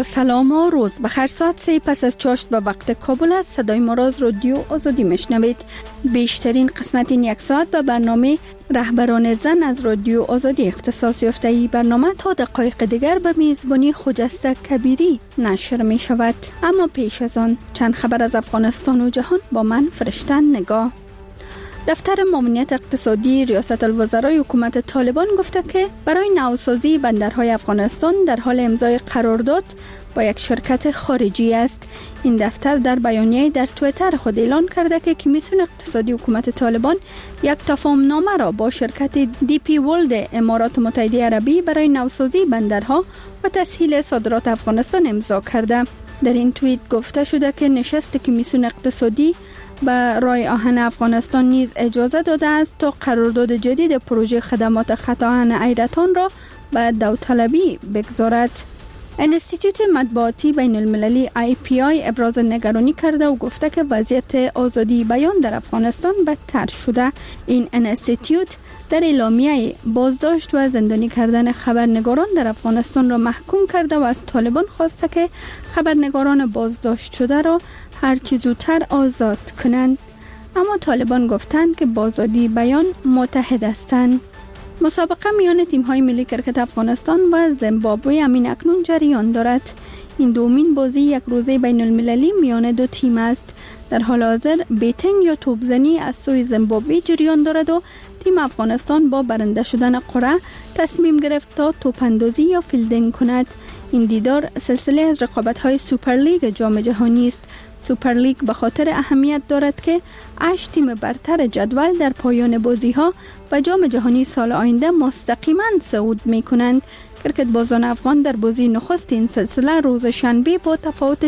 با سلام و روز بخیر. ساعت 3 پس از چاشت به وقت کابل است. صدای ما را از رادیو آزادی میشنوید. بیشترین قسمت این یک ساعت به برنامه رهبران زن از رادیو آزادی اختصاص یافته. ای برنامه تا دقایق دیگر به میزبانی خجسته کبیری نشر می شود. اما پیش از آن چند خبر از افغانستان و جهان با من فرشته نگاه. دفتر ماموریت اقتصادی ریاست الوزرای حکومت طالبان گفته که برای نوسازی بندرهای افغانستان در حال امضای قرارداد با یک شرکت خارجی است. این دفتر در بیانیه در توییتر خود اعلان کرده که کمیسیون اقتصادی حکومت طالبان یک تفاهمنامه را با شرکت دی پی ورلد امارات متحده عربی برای نوسازی بندرها و تسهیل صادرات افغانستان امضا کرده. در این توییت گفته شده که نشست کمیسیون اقتصادی به رای آهن افغانستان نیز اجازه داده است تا قرارداد جدید پروژه خدمات خط آهن حیرتان را به داوطلبی بگذارد. انستیتوت مطبوعاتی بین المللی IPI ابراز نگرانی کرده و گفته که وضعیت آزادی بیان در افغانستان بدتر شده. این انستیتوت در اعلامیه بازداشت و زندانی کردن خبرنگاران در افغانستان را محکوم کرده و از طالبان خواسته که خبرنگاران بازداشت شده را هر چه زودتر آزاد کنند. اما طالبان گفتند که با آزادی بیان متحد هستند. مسابقه میان تیم‌های ملی کرکت افغانستان و زیمبابوه همین اکنون جریان دارد. این دومین بازی یک روزه بین المللی میان دو تیم است. در حال حاضر بیتینگ یا توپزنی از سوی زیمبابوه جریان دارد و تیم افغانستان با برنده شدن قرعه تصمیم گرفت تا توپاندازی یا فیلدینگ کند. این دیدار سلسله از رقابت‌های سوپر لیگ جام جهانی است. سوپر لیگ به خاطر اهمیت دارد که 8 تیم برتر جدول در پایان بازی‌ها و جام جهانی سال آینده مستقیما صعود می‌کنند. کرکتبازان افغان در بازی نخست این سلسله روز شنبه با تفاوت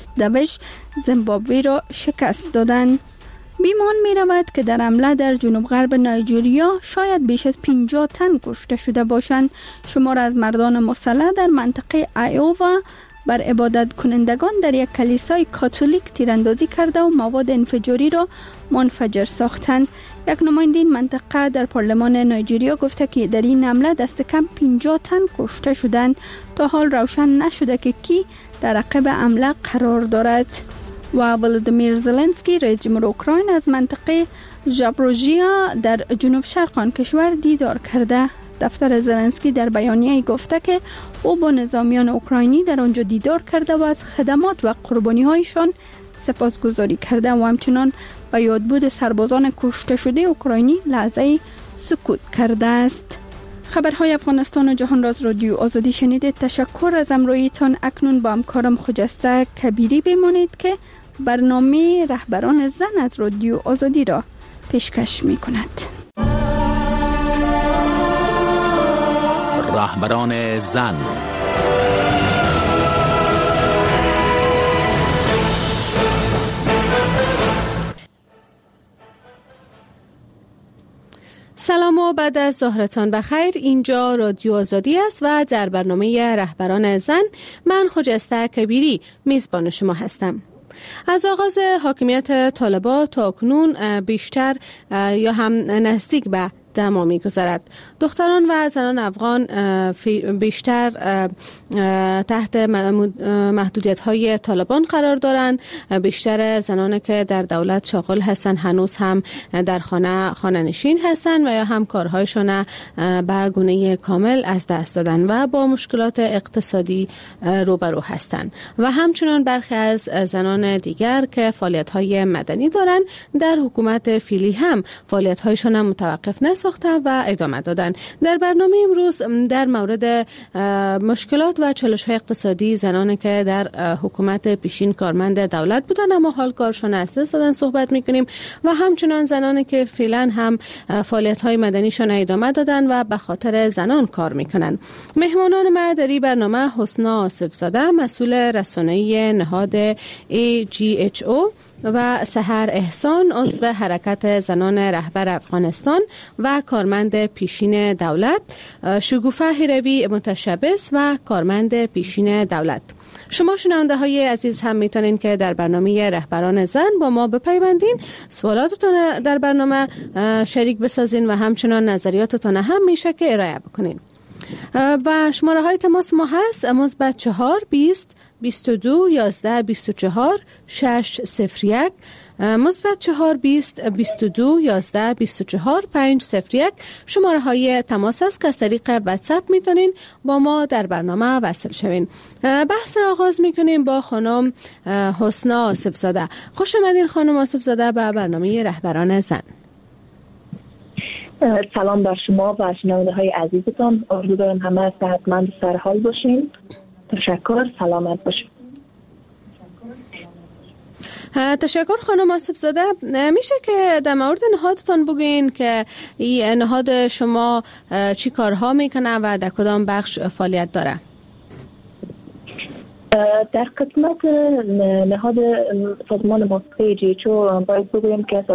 60 زیمبابوه را شکست دادند. بیمان می رود که در حمله در جنوب غرب نایجریا شاید بیش از 50 تن کشته شده باشند. شمار از مردان مسلح در منطقه ایووا بر عبادت کنندگان در یک کلیسای کاتولیک تیراندازی کرده و مواد انفجاری را منفجر ساختند. یک نماینده این منطقه در پارلمان نایجریا گفته که در این حمله دست کم 50 تن کشته شدند. تا حال روشن نشده که کی در عقب حمله قرار دارد. و ولودیمیر زلنسکی رئیس جمهور اوکراین از منطقه ژاپروژیا در جنوب شرق آن کشور دیدار کرده. دفتر زلنسکی در بیانیه گفته که او با نظامیان اوکراینی در آنجا دیدار کرده و از خدمات و قربانی‌هایشان سپاسگزاری کرده و همچنان به یادبود سربازان کشته شده اوکراینی لحظه سکوت کرده است. خبرهای افغانستان و جهان را از رادیو آزادی شنیدید. تشکر از همراهیتان. اکنون با همکارم خجسته کبیری بمانید که برنامه رهبران زن از رادیو آزادی را پیشکش می کند. رهبران زن. سلام و بعد از ظهرتان بخیر. اینجا رادیو آزادی است و در برنامه رهبران زن من خجسته کبیری میزبان شما هستم. از آغاز حاکمیت طالبان تا کنون بیشتر یا هم نزدیک به دما می‌گذرد. دختران و زنان افغان بیشتر تحت محدودیت‌های طالبان قرار دارند. بیشتر زنانی که در دولت شاغل هستند هنوز هم در خانه نشین هستند و یا هم کارهایشان به گونه کامل از دست دادن و با مشکلات اقتصادی روبرو هستند. و همچنان برخی از زنان دیگر که فعالیت‌های مدنی دارند در حکومت فعلی هم فعالیت‌هایشان متوقف ساخته و ادامه دادن. در برنامه امروز در مورد مشکلات و چالش‌های اقتصادی زنانی که در حکومت پیشین کارمند دولت بودن اما حال کارشان از دست دادن صحبت می‌کنیم و همچنان زنانی که فعلا هم فعالیت‌های مدنیشان ادامه دادن و به خاطر زنان کار می‌کنن. مهمانان ما در این برنامه حسنا آصف‌زاده مسئول رسانه‌ای نهاد AGHO و سحر احسان عضو حرکت زنان رهبر افغانستان و کارمند پیشین دولت، شگوفه هیروی متشبث و کارمند پیشین دولت. شما شنونده های عزیز هم میتونین که در برنامه رهبران زن با ما بپیوندین، سوالاتتون در برنامه شریک بسازین و همچنان نظریاتتون هم میشه که ارائه بکنین. و شماره های تماس ما هست مثبت 4 20 22 11 24 601 مثبت 4 20 22 11 24 501 شماره های تماس است که از طریق واتساپ میتونین با ما در برنامه وصل شوین. بحث را آغاز میکنیم با خانم حسنا آصف زاده. خوش آمدین خانم آصف زاده به برنامه رهبران زن. سلام بر شما و شنونده های عزیزتان. آرزو دارم همه صحتمند و سرحال باشین. تشکر. سلامت باشین. تشکر خانم آصف زاده. میشه که در مورد نهادتان بگوین که این نهاد شما چی کارها میکنه و در کدام بخش فعالیت داره؟ در قسمت نهاد سازمان موسیقی جیچو باید بگویم که